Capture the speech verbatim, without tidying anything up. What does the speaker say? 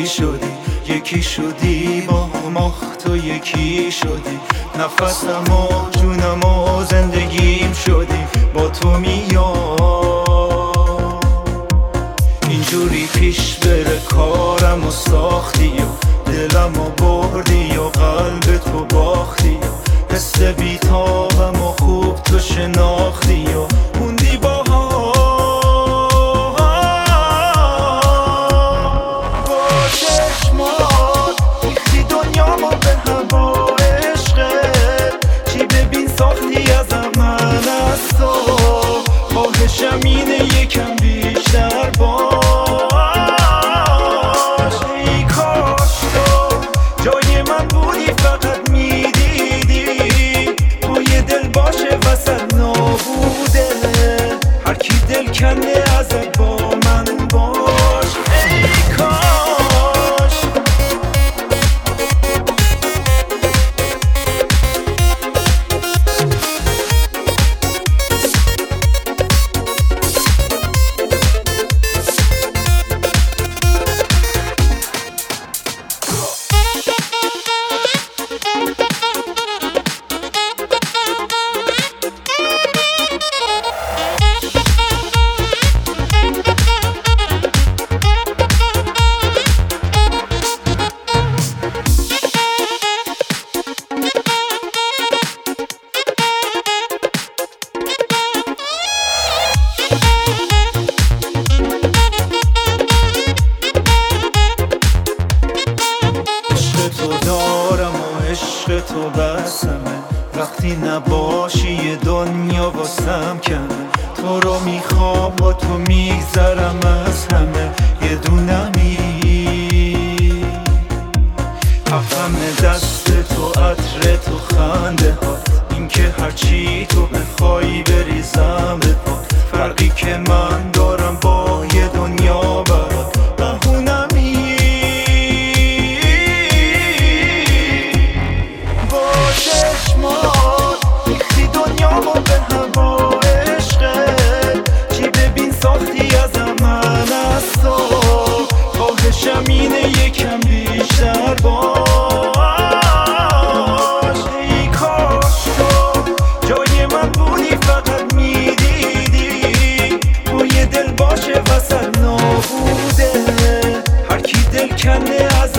شدی، یکی شدی با مخ تو یکی شدی، نفسم و جونم و زندگیم شدی، با تو میام اینجوری پیش بره کارم و ساختی و دلم و بردی و قلب تو باختی و حس بیتابم و خوب تو شناختی و موندی با شمینه یکم بیشتر باش. ای کاش تو جای من بودی، فقط میدیدی تو یه دل باشه وسط نابوده، هر کی دل کنه ازت با من باش. ای کاش عشق تو بسمه، وقتی نباشی یه دنیا واسم کمه، تو رو میخوام با تو میگذرم از همه، یه دونمی حفم دست تو، عطر تو، خنده هات، این که هرچی تو بخوای بریزم به پات، فرقی که من دارم با یه دنیا برات بهونمی. ریختی دنیامو به هوا عشقت، چی ببین ساختی ازم من از تو، خواهشم اینه یکم بیشتر باش. ای کاش تو جای من بودی، فقط میدیدی تو یه دل باشه وسط نابوده، هر کی دل کنه از